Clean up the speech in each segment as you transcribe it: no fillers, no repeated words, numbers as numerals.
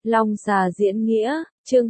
Long Xà diễn nghĩa, chương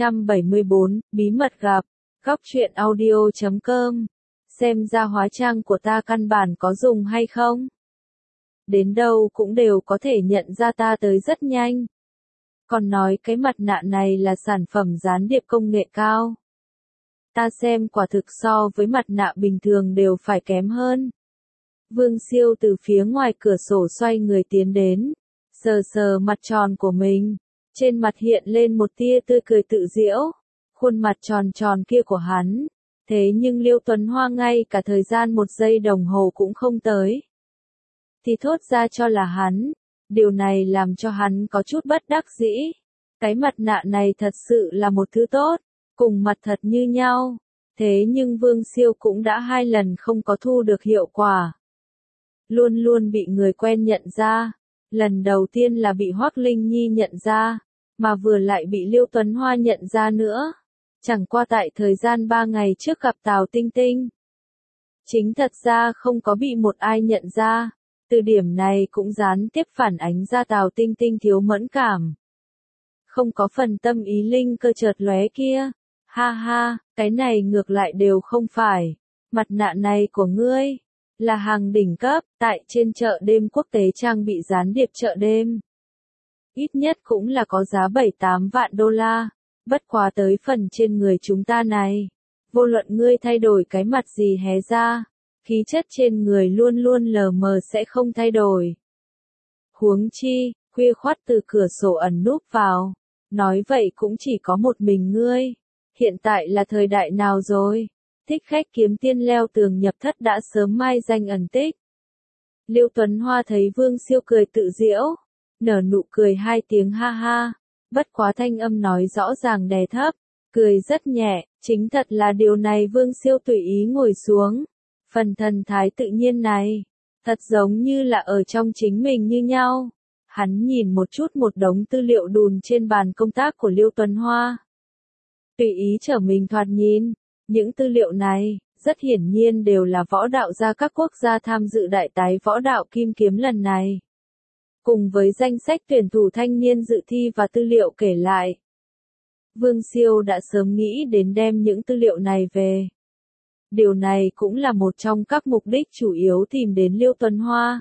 274, bí mật gặp. Góc truyện audio.com. Xem ra hóa trang của ta căn bản có dùng hay không? Đến đâu cũng đều có thể nhận ra ta tới rất nhanh. Còn nói cái mặt nạ này là sản phẩm gián điệp công nghệ cao. Ta xem quả thực so với mặt nạ bình thường đều phải kém hơn. Vương Siêu từ phía ngoài cửa sổ xoay người tiến đến, sờ sờ mặt tròn của mình. Trên mặt hiện lên một tia tươi cười tự giễu, khuôn mặt tròn tròn kia của hắn. Thế nhưng Liêu Tuấn Hoa ngay cả thời gian 1 giây đồng hồ cũng không tới. Thì thốt ra cho là hắn, điều này làm cho hắn có chút bất đắc dĩ. Cái mặt nạ này thật sự là một thứ tốt, cùng mặt thật như nhau. Thế nhưng Vương Siêu cũng đã 2 lần không có thu được hiệu quả. Luôn luôn bị người quen nhận ra. Lần đầu tiên là bị Hoắc Linh Nhi nhận ra, mà vừa lại bị Liêu Tuấn Hoa nhận ra nữa. Chẳng qua tại thời gian 3 ngày trước gặp Tào Tinh Tinh. Chính thật ra không có bị một ai nhận ra. Từ điểm này cũng gián tiếp phản ánh ra Tào Tinh Tinh thiếu mẫn cảm. Không có phần tâm ý linh cơ chợt lóe kia. Ha ha, cái này ngược lại đều không phải. Mặt nạ này của ngươi là hàng đỉnh cấp, tại trên chợ đêm quốc tế trang bị gián điệp chợ đêm. Ít nhất cũng là có giá 7-8 vạn đô la, bất quá tới phần trên người chúng ta này. Vô luận ngươi thay đổi cái mặt gì hé ra, khí chất trên người luôn luôn lờ mờ sẽ không thay đổi. Huống chi, khuya khoắt từ cửa sổ ẩn núp vào, nói vậy cũng chỉ có một mình ngươi. Hiện tại là thời đại nào rồi? Thích khách kiếm tiên leo tường nhập thất đã sớm mai danh ẩn tích. Liêu Tuấn Hoa thấy Vương Siêu cười tự giễu, nở nụ cười 2 tiếng ha ha, bất quá thanh âm nói rõ ràng đè thấp, cười rất nhẹ, chính thật là điều này. Vương Siêu tùy ý ngồi xuống, phần thần thái tự nhiên này, thật giống như là ở trong chính mình như nhau. Hắn nhìn một chút một đống tư liệu đùn trên bàn công tác của Liêu Tuấn Hoa. Tùy ý trở mình thoạt nhìn. Những tư liệu này, rất hiển nhiên đều là võ đạo gia các quốc gia tham dự đại tái võ đạo kim kiếm lần này. Cùng với danh sách tuyển thủ thanh niên dự thi và tư liệu kể lại. Vương Siêu đã sớm nghĩ đến đem những tư liệu này về. Điều này cũng là một trong các mục đích chủ yếu tìm đến Liêu Tuấn Hoa.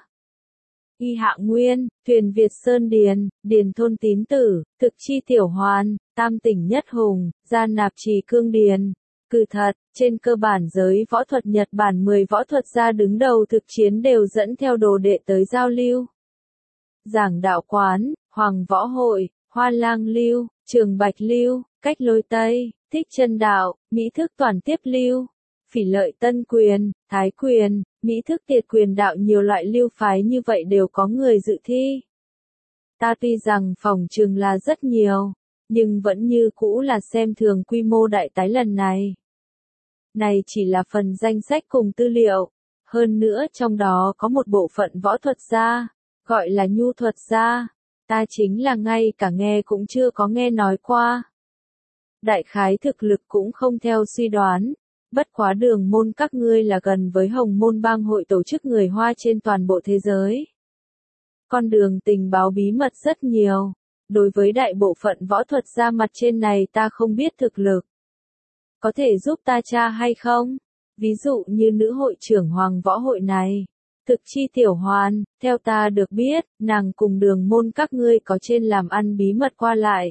Y Hạ Nguyên, Thuyền Việt Sơn Điền, Điền Thôn Tín Tử, Thực Chi Tiểu Hoàn, Tam Tỉnh Nhất Hùng, Gia Nạp Trì Cương Điền. Cứ thật, trên cơ bản giới võ thuật Nhật Bản 10 võ thuật gia đứng đầu thực chiến đều dẫn theo đồ đệ tới giao lưu. Giảng đạo quán, Hoàng Võ Hội, Hoa Lang Lưu, Trường Bạch Lưu, Cách Lôi Tây, Thích Chân Đạo, Mỹ Thức Toàn Tiếp Lưu, Phỉ Lợi Tân Quyền, Thái Quyền, Mỹ Thức Tiệt Quyền đạo, nhiều loại lưu phái như vậy đều có người dự thi. Ta tuy rằng phòng trường là rất nhiều, nhưng vẫn như cũ là xem thường quy mô đại tái lần này. Này chỉ là phần danh sách cùng tư liệu, hơn nữa trong đó có một bộ phận võ thuật gia, gọi là nhu thuật gia, ta chính là ngay cả nghe cũng chưa có nghe nói qua. Đại khái thực lực cũng không theo suy đoán, bất quá Đường môn các ngươi là gần với Hồng Môn Bang hội tổ chức người Hoa trên toàn bộ thế giới. Con đường tình báo bí mật rất nhiều, đối với đại bộ phận võ thuật gia mặt trên này ta không biết thực lực. Có thể giúp ta tra hay không? Ví dụ như nữ hội trưởng Hoàng Võ Hội này, Thực Chi Tiểu Hoàn, theo ta được biết, nàng cùng Đường môn các ngươi có trên làm ăn bí mật qua lại.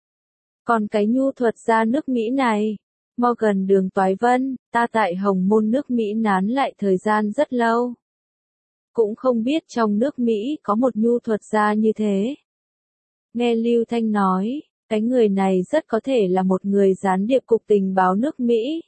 Còn cái nhu thuật gia nước Mỹ này, Morgan Đường Toái Vân, ta tại Hồng Môn nước Mỹ nán lại thời gian rất lâu. Cũng không biết trong nước Mỹ có một nhu thuật gia như thế. Nghe Lưu Thanh nói, cái người này rất có thể là một người gián điệp cục tình báo nước Mỹ.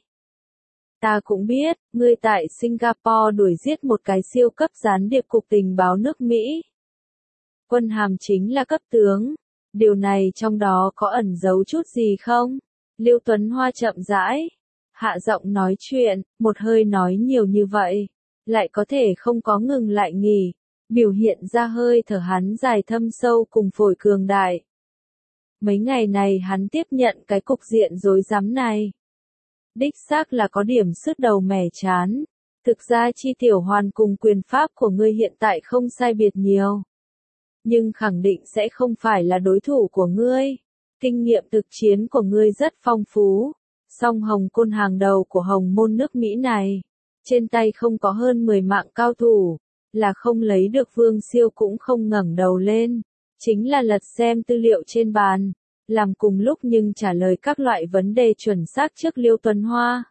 Ta cũng biết, ngươi tại Singapore đuổi giết một cái siêu cấp gián điệp cục tình báo nước Mỹ. Quân hàm chính là cấp tướng. Điều này trong đó có ẩn giấu chút gì không? Liêu Tuấn Hoa chậm rãi, hạ giọng nói chuyện, một hơi nói nhiều như vậy, lại có thể không có ngừng lại nghỉ, biểu hiện ra hơi thở hắn dài thâm sâu cùng phổi cường đại. Mấy ngày này hắn tiếp nhận cái cục diện rối rắm này. Đích xác là có điểm sứt đầu mẻ chán. Thực ra Chi Tiểu Hoàn cùng quyền pháp của ngươi hiện tại không sai biệt nhiều. nhưng khẳng định sẽ không phải là đối thủ của ngươi. Kinh nghiệm thực chiến của ngươi rất phong phú, song Hồng Côn hàng đầu của Hồng Môn nước Mỹ này, trên tay không có hơn 10 mạng cao thủ, là không lấy được Vương Siêu cũng không ngẩng đầu lên, chính là lật xem tư liệu trên bàn, làm cùng lúc nhưng trả lời các loại vấn đề chuẩn xác trước Liêu Tuấn Hoa.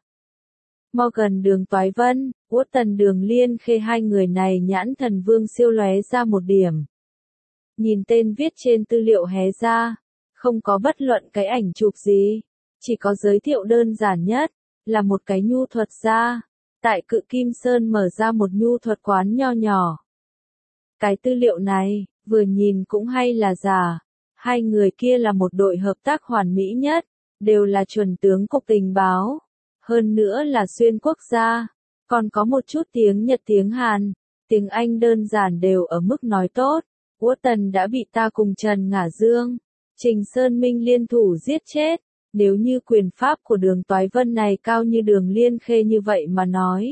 Morgan Đường Toái Vân, Wotton Đường Liên Khê, hai người này nhãn thần Vương Siêu lóe ra một điểm. Nhìn tên viết trên tư liệu hé ra, không có bất luận cái ảnh chụp gì, chỉ có giới thiệu đơn giản nhất, là một cái nhu thuật gia, tại Cự Kim Sơn mở ra một nhu thuật quán nho nhỏ. Cái tư liệu này, vừa nhìn cũng hay là giả, hai người kia là một đội hợp tác hoàn mỹ nhất, đều là chuẩn tướng cục tình báo, hơn nữa là xuyên quốc gia, còn có một chút tiếng Nhật tiếng Hàn, tiếng Anh đơn giản đều ở mức nói tốt. Wotton đã bị ta cùng Trần Ngả Dương, Trình Sơn Minh liên thủ giết chết, nếu như quyền pháp của Đường Toái Vân này cao như Đường Liên Khê như vậy mà nói.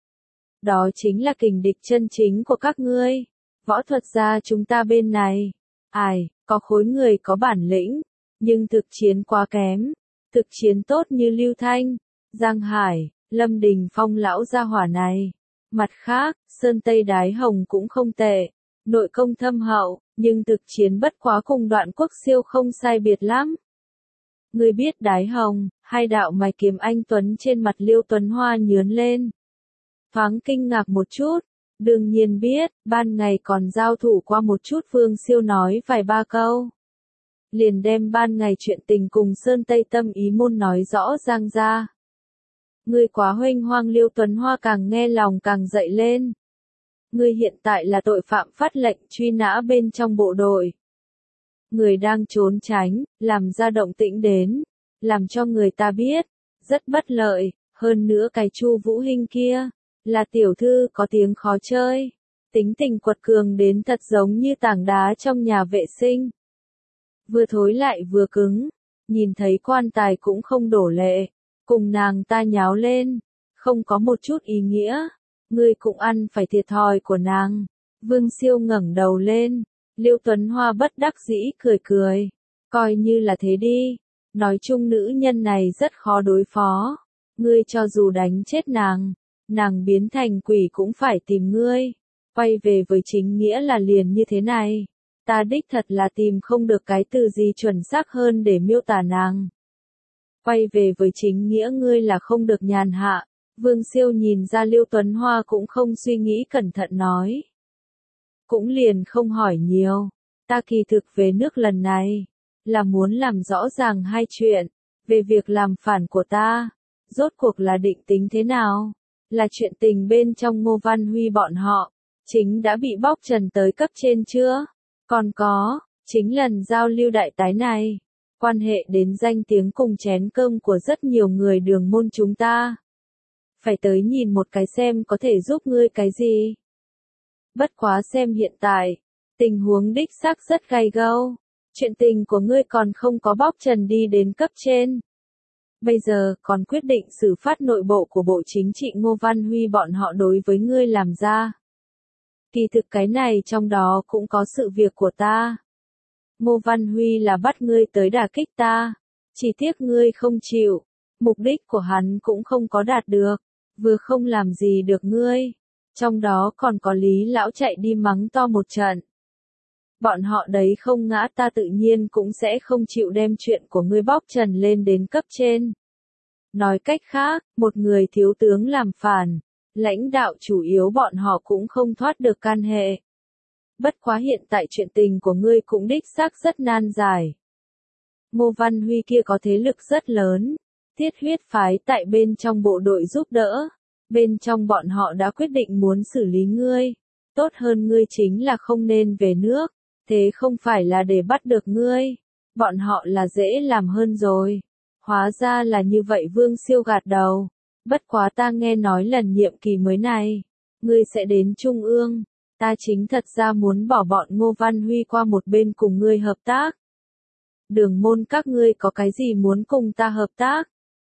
Đó chính là kình địch chân chính của các ngươi, võ thuật gia chúng ta bên này. Ai, có khối người có bản lĩnh, nhưng thực chiến quá kém, thực chiến tốt như Lưu Thanh, Giang Hải, Lâm Đình Phong lão gia hỏa này. Mặt khác, Sơn Tây Đái Hồng cũng không tệ. Nội công thâm hậu, nhưng thực chiến bất quá cùng Đoạn Quốc Siêu không sai biệt lắm. Ngươi biết Đái Hồng, hai đạo mày kiếm anh tuấn trên mặt Liêu Tuấn Hoa nhướng lên. Thoáng kinh ngạc một chút, đương nhiên biết, ban ngày còn giao thủ qua một chút. Vương Siêu nói vài ba câu. Liền đem ban ngày chuyện tình cùng Sơn Tây Tâm Ý Môn nói rõ ràng ra. Ngươi quá huênh hoang. Liêu Tuấn Hoa càng nghe lòng càng dậy lên. Ngươi hiện tại là tội phạm phát lệnh truy nã bên trong bộ đội. Người đang trốn tránh, làm ra động tĩnh đến, làm cho người ta biết, rất bất lợi, hơn nữa cái Chu Vũ Hinh kia, là tiểu thư có tiếng khó chơi, tính tình quật cường đến thật giống như tảng đá trong nhà vệ sinh. Vừa thối lại vừa cứng, nhìn thấy quan tài cũng không đổ lệ, cùng nàng ta nháo lên, không có một chút ý nghĩa. Ngươi cũng ăn phải thiệt thòi của nàng. Vương Siêu ngẩng đầu lên, Liêu Tuấn Hoa bất đắc dĩ cười cười. Coi như là thế đi, nói chung nữ nhân này rất khó đối phó. Ngươi cho dù đánh chết nàng biến thành quỷ cũng phải tìm ngươi. Quay về với chính nghĩa là liền như thế này. Ta đích thật là tìm không được cái từ gì chuẩn xác hơn để miêu tả nàng. Quay về với chính nghĩa ngươi là không được nhàn hạ. Vương Siêu nhìn ra Liêu Tuấn Hoa cũng không suy nghĩ cẩn thận nói. Cũng liền không hỏi nhiều, ta kỳ thực về nước lần này, là muốn làm rõ ràng hai chuyện, về việc làm phản của ta, rốt cuộc là định tính thế nào, là chuyện tình bên trong Ngô Văn Huy bọn họ, chính đã bị bóc trần tới cấp trên chưa, còn có, chính lần giao lưu đại tái này, quan hệ đến danh tiếng cùng chén cơm của rất nhiều người Đường Môn chúng ta. Phải tới nhìn một cái xem có thể giúp ngươi cái gì. Bất quá xem hiện tại, tình huống đích xác rất gay gâu. Chuyện tình của ngươi còn không có bóc trần đi đến cấp trên. Bây giờ còn quyết định xử phạt nội bộ của Bộ Chính trị Ngô Văn Huy bọn họ đối với ngươi làm ra. Kỳ thực cái này trong đó cũng có sự việc của ta. Ngô Văn Huy là bắt ngươi tới đả kích ta. Chỉ tiếc ngươi không chịu. Mục đích của hắn cũng không có đạt được. Vừa không làm gì được ngươi, trong đó còn có Lý lão chạy đi mắng to một trận. Bọn họ đấy không ngã ta tự nhiên cũng sẽ không chịu đem chuyện của ngươi bóc trần lên đến cấp trên. Nói cách khác, một người thiếu tướng làm phản, lãnh đạo chủ yếu bọn họ cũng không thoát được can hệ. Bất quá hiện tại chuyện tình của ngươi cũng đích xác rất nan giải. Ngô Văn Huy kia có thế lực rất lớn. Thiết huyết phái tại bên trong bộ đội giúp đỡ. Bên trong bọn họ đã quyết định muốn xử lý ngươi. Tốt hơn ngươi chính là không nên về nước. Thế không phải là để bắt được ngươi. Bọn họ là dễ làm hơn rồi. Hóa ra là như vậy. Vương Siêu gạt đầu. Bất quá ta nghe nói lần nhiệm kỳ mới này. Ngươi sẽ đến Trung ương. Ta chính thật ra muốn bỏ bọn Ngô Văn Huy qua một bên cùng ngươi hợp tác. Đường Môn các ngươi có cái gì muốn cùng ta hợp tác?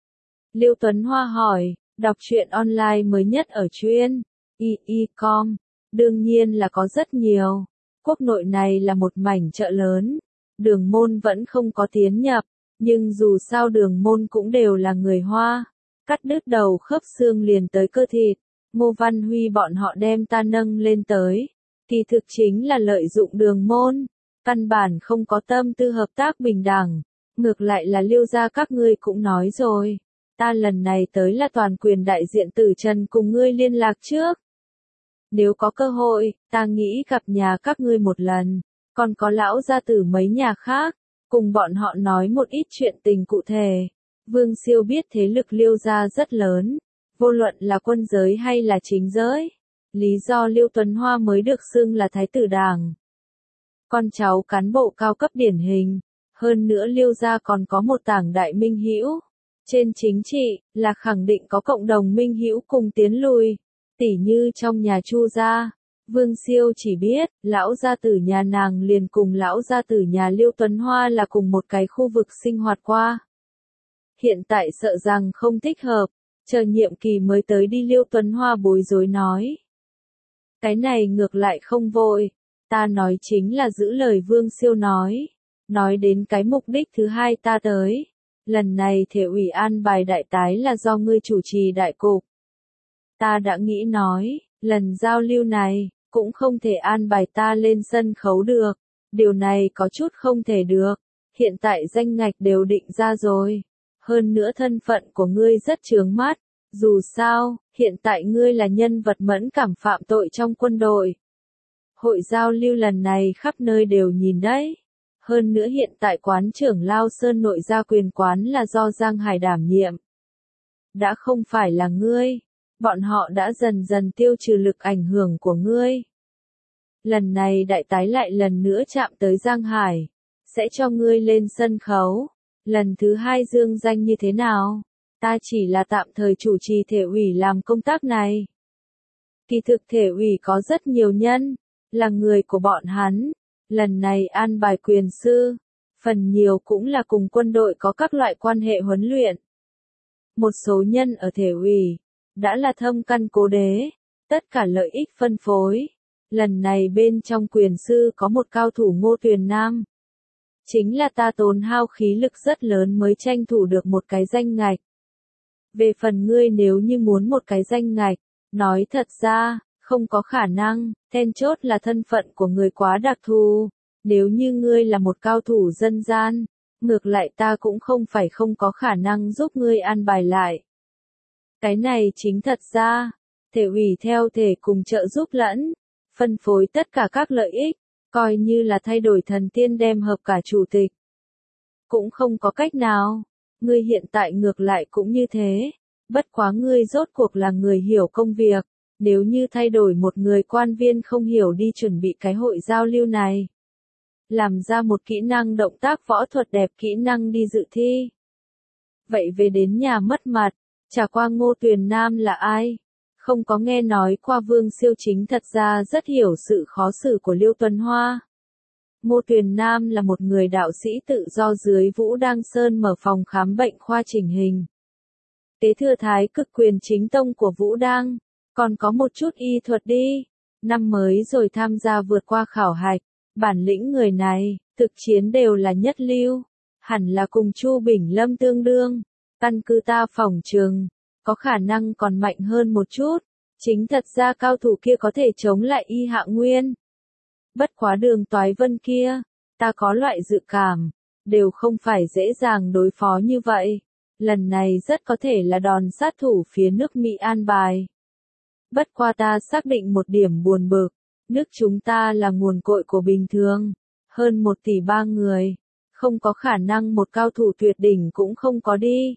Liêu Tuấn Hoa hỏi, đọc truyện online mới nhất ở chuyên, com, đương nhiên là có rất nhiều. Quốc nội này là một mảnh chợ lớn, Đường Môn vẫn không có tiến nhập, nhưng dù sao Đường Môn cũng đều là người Hoa. Cắt đứt đầu khớp xương liền tới cơ thịt, Ngô Văn Huy bọn họ đem ta nâng lên tới. Kỳ thực chính là lợi dụng Đường Môn, căn bản không có tâm tư hợp tác bình đẳng. Ngược lại là Liêu gia các ngươi cũng nói rồi, ta lần này tới là toàn quyền đại diện Tử Trần cùng ngươi liên lạc trước. Nếu có cơ hội, ta nghĩ gặp nhà các ngươi một lần, còn có lão gia tử mấy nhà khác, cùng bọn họ nói một ít chuyện tình cụ thể. Vương Siêu biết thế lực Liêu gia rất lớn, vô luận là quân giới hay là chính giới. Lý do Liêu Tuấn Hoa mới được xưng là Thái tử Đảng. Con cháu cán bộ cao cấp điển hình, hơn nữa Liêu gia còn có một tảng đại minh hữu. Trên chính trị, là khẳng định có cộng đồng minh hữu cùng tiến lùi. Tỉ như trong nhà Chu gia, Vương Siêu chỉ biết, lão gia tử nhà nàng liền cùng lão gia tử nhà Liêu Tuấn Hoa là cùng một cái khu vực sinh hoạt qua. Hiện tại sợ rằng không thích hợp, chờ nhiệm kỳ mới tới đi Liêu Tuấn Hoa bối rối nói. Cái này ngược lại không vội, ta nói chính là giữ lời Vương Siêu nói. Nói đến cái mục đích thứ hai ta tới. Lần này thể ủy an bài đại tái là do ngươi chủ trì đại cục. Ta đã nghĩ nói, lần giao lưu này, cũng không thể an bài ta lên sân khấu được. Điều này có chút không thể được. Hiện tại danh ngạch đều định ra rồi. Hơn nữa thân phận của ngươi rất chướng mắt. Dù sao, hiện tại ngươi là nhân vật mẫn cảm phạm tội trong quân đội. Hội giao lưu lần này khắp nơi đều nhìn đấy. Hơn nữa hiện tại quán trưởng Lao Sơn nội gia quyền quán là do Giang Hải đảm nhiệm. Đã không phải là ngươi, bọn họ đã dần dần tiêu trừ lực ảnh hưởng của ngươi. Lần này đại tái lại lần nữa chạm tới Giang Hải, sẽ cho ngươi lên sân khấu. Lần thứ hai dương danh như thế nào? Ta chỉ là tạm thời chủ trì thể ủy làm công tác này. Kỳ thực thể ủy có rất nhiều nhân, là người của bọn hắn. Lần này an bài quyền sư, phần nhiều cũng là cùng quân đội có các loại quan hệ huấn luyện. Một số nhân ở thể ủy, đã là thâm căn cố đế, tất cả lợi ích phân phối. Lần này bên trong quyền sư có một cao thủ Ngô Tuyền Nam. Chính là ta tốn hao khí lực rất lớn mới tranh thủ được một cái danh ngạch. Về phần ngươi nếu như muốn một cái danh ngạch, nói thật ra, không có khả năng, then chốt là thân phận của người quá đặc thù. Nếu như ngươi là một cao thủ dân gian, ngược lại ta cũng không phải không có khả năng giúp ngươi an bài lại. Cái này chính thật ra, thể ủy theo thể cùng trợ giúp lẫn, phân phối tất cả các lợi ích, coi như là thay đổi thần tiên đem hợp cả chủ tịch. Cũng không có cách nào, ngươi hiện tại ngược lại cũng như thế, bất quá ngươi rốt cuộc là người hiểu công việc. Nếu như thay đổi một người quan viên không hiểu đi chuẩn bị cái hội giao lưu này. Làm ra một kỹ năng động tác võ thuật đẹp kỹ năng đi dự thi. Vậy về đến nhà mất mặt, chả qua Ngô Tuyền Nam là ai? Không có nghe nói qua Vương Siêu chính thật ra rất hiểu sự khó xử của Liêu Tuấn Hoa. Ngô Tuyền Nam là một người đạo sĩ tự do dưới Vũ Đăng Sơn mở phòng khám bệnh khoa chỉnh hình. Kế thừa thái cực quyền chính tông của Vũ Đăng. Còn có một chút y thuật đi. Năm mới rồi tham gia vượt qua khảo hạch. Bản lĩnh người này, thực chiến đều là nhất lưu. Hẳn là cùng Chu Bình Lâm tương đương. Căn cứ ta phỏng chừng, có khả năng còn mạnh hơn một chút. Chính thật ra cao thủ kia có thể chống lại Y Hạ Nguyên. Bất quá Đường Toái Vân kia, ta có loại dự cảm, đều không phải dễ dàng đối phó như vậy. Lần này rất có thể là đòn sát thủ phía nước Mỹ an bài. Bất qua ta xác định một điểm buồn bực, nước chúng ta là nguồn cội của bình thường, hơn 1 tỷ 3 người, không có khả năng một cao thủ tuyệt đỉnh cũng không có đi.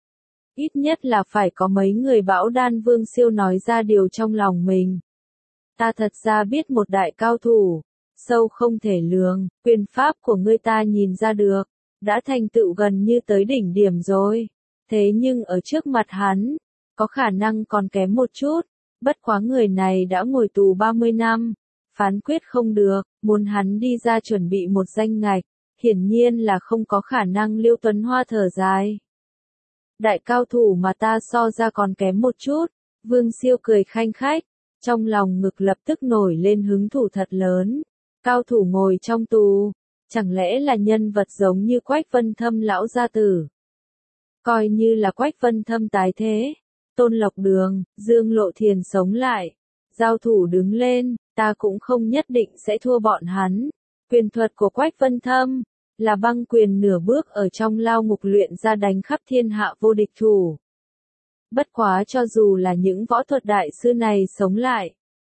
Ít nhất là phải có mấy người bão đan. Vương Siêu nói ra điều trong lòng mình. Ta thật ra biết một đại cao thủ, sâu không thể lường, quyền pháp của ngươi ta nhìn ra được, đã thành tựu gần như tới đỉnh điểm rồi. Thế nhưng ở trước mặt hắn, có khả năng còn kém một chút. Bất quá người này đã ngồi tù 30 năm, phán quyết không được, muốn hắn đi ra chuẩn bị một danh ngạch, hiển nhiên là không có khả năng. Liêu Tuấn Hoa thở dài. Đại cao thủ mà ta so ra còn kém một chút. Vương Siêu cười khanh khách, trong lòng ngực lập tức nổi lên hứng thú thật lớn. Cao thủ ngồi trong tù, chẳng lẽ là nhân vật giống như Quách Vân Thâm lão gia tử? Coi như là Quách Vân Thâm tái thế, Tôn Lộc Đường, Dương Lộ Thiền sống lại, giao thủ đứng lên, ta cũng không nhất định sẽ thua bọn hắn. Quyền thuật của Quách Vân Thâm là băng quyền nửa bước ở trong lao ngục luyện ra đánh khắp thiên hạ vô địch thủ. Bất quá cho dù là những võ thuật đại sư này sống lại,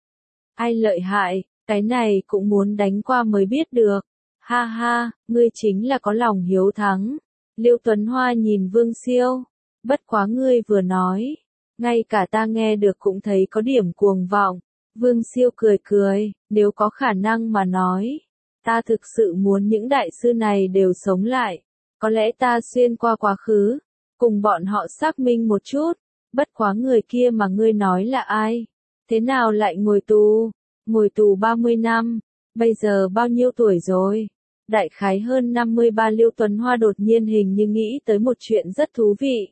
ai lợi hại, cái này cũng muốn đánh qua mới biết được. Ha ha, ngươi chính là có lòng hiếu thắng. Liêu Tuấn Hoa nhìn Vương Siêu, bất quá ngươi vừa nói, ngay cả ta nghe được cũng thấy có điểm cuồng vọng. Vương Siêu cười cười, nếu có khả năng mà nói, ta thực sự muốn những đại sư này đều sống lại. Có lẽ ta xuyên qua quá khứ, cùng bọn họ xác minh một chút, bất quá người kia mà ngươi nói là ai? Thế nào lại ngồi tù? Ngồi tù 30 năm, bây giờ bao nhiêu tuổi rồi? Đại khái hơn 53. Liêu Tuấn Hoa đột nhiên hình như nghĩ tới một chuyện rất thú vị.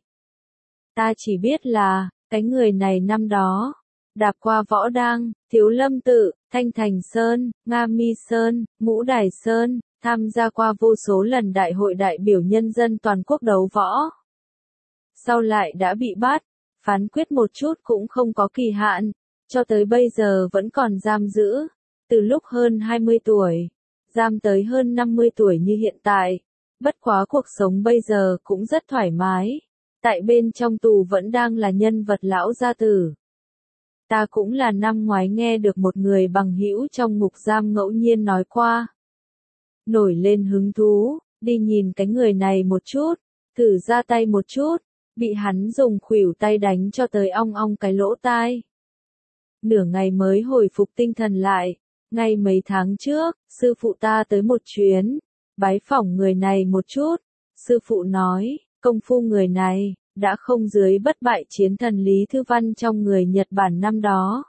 Ta chỉ biết là, cái người này năm đó, đạp qua Võ Đang, Thiếu Lâm Tự, Thanh Thành Sơn, Nga Mi Sơn, Ngũ Đài Sơn, tham gia qua vô số lần đại hội đại biểu nhân dân toàn quốc đấu võ. Sau lại đã bị bắt, phán quyết một chút cũng không có kỳ hạn, cho tới bây giờ vẫn còn giam giữ, từ lúc hơn 20 tuổi, giam tới hơn 50 tuổi như hiện tại. Bất quá cuộc sống bây giờ cũng rất thoải mái, tại bên trong tù vẫn đang là nhân vật lão gia tử. Ta cũng là năm ngoái nghe được một người bằng hữu trong ngục giam ngẫu nhiên nói qua. Nổi lên hứng thú, đi nhìn cái người này một chút, thử ra tay một chút, bị hắn dùng khuỷu tay đánh cho tới ong ong cái lỗ tai. Nửa ngày mới hồi phục tinh thần lại, ngay mấy tháng trước, sư phụ ta tới một chuyến, bái phỏng người này một chút, sư phụ nói, công phu người này, đã không dưới bất bại chiến thần Lý Thư Văn trong người Nhật Bản năm đó.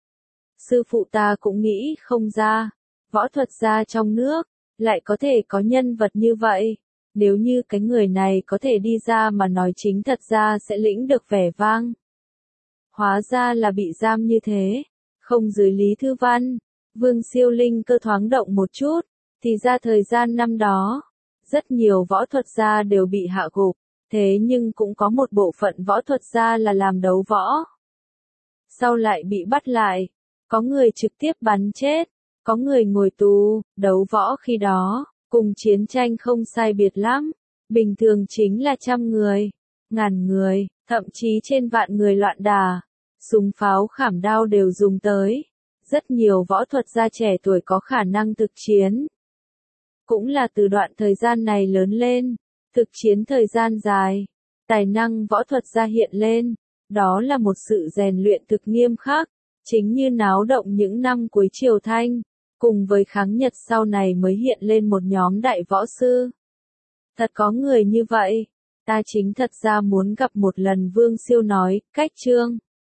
Sư phụ ta cũng nghĩ không ra, võ thuật gia trong nước, lại có thể có nhân vật như vậy. Nếu như cái người này có thể đi ra mà nói chính thật ra sẽ lĩnh được vẻ vang. Hóa ra là bị giam như thế, không dưới Lý Thư Văn. Vương Siêu linh cơ thoáng động một chút, thì ra thời gian năm đó, rất nhiều võ thuật gia đều bị hạ gục, thế nhưng cũng có một bộ phận võ thuật gia là làm đấu võ. Sau lại bị bắt lại, có người trực tiếp bắn chết, có người ngồi tù. Đấu võ khi đó, cùng chiến tranh không sai biệt lắm, bình thường chính là 100 người, ngàn người, thậm chí trên vạn người loạn đà, súng pháo khảm đao đều dùng tới. Rất nhiều võ thuật gia trẻ tuổi có khả năng thực chiến. Cũng là từ đoạn thời gian này lớn lên, thực chiến thời gian dài, tài năng võ thuật gia hiện lên, đó là một sự rèn luyện thực nghiêm khắc, chính như náo động những năm cuối Triều Thanh, cùng với kháng Nhật sau này mới hiện lên một nhóm đại võ sư. Thật có người như vậy, ta chính thật ra muốn gặp một lần. Vương Siêu nói, cách chương